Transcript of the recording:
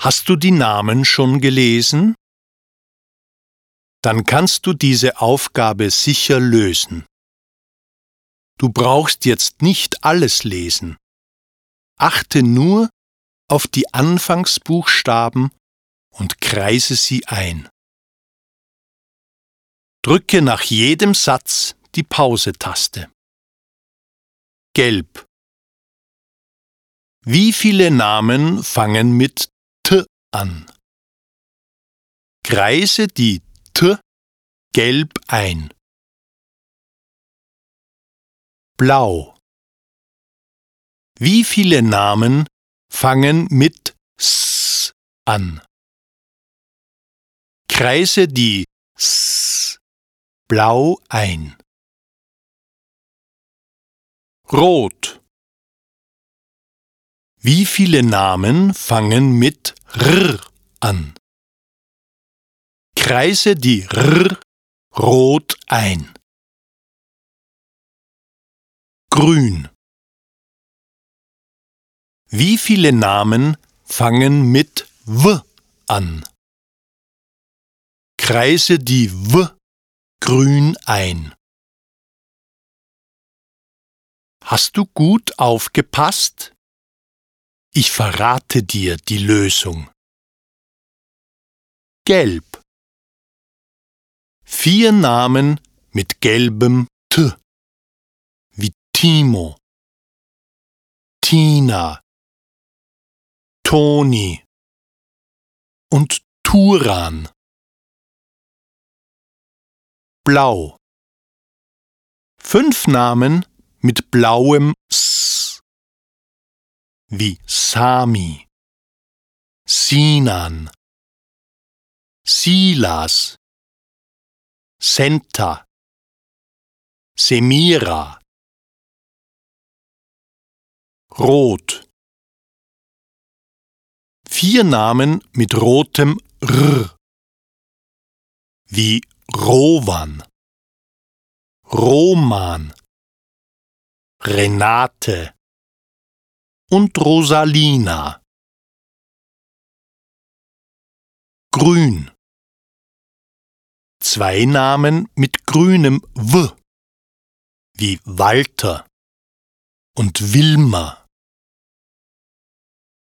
Hast du die Namen schon gelesen? Dann kannst du diese Aufgabe sicher lösen. Du brauchst jetzt nicht alles lesen. Achte nur auf die Anfangsbuchstaben und kreise sie ein. Drücke nach jedem Satz die Pause-Taste. Gelb. Wie viele Namen fangen mit T an? Kreise die T gelb ein. Blau. Wie viele Namen fangen mit S an? Kreise die S blau ein. Rot. Wie viele Namen fangen mit R an? Kreise die R rot ein. Grün. Wie viele Namen fangen mit W an? Kreise die W grün ein. Hast du gut aufgepasst? Ich verrate dir die Lösung. Gelb. 4 Namen mit gelbem T, wie Timo, Tina, Toni und Turan. Blau. 5 Namen mit blauem S, wie Sami, Sinan, Silas, Senta, Semira. Rot. 4 Namen mit rotem R, wie Rowan, Roman, Renate und Rosalina. Grün. 2 Namen mit grünem W, wie Walter und Wilma.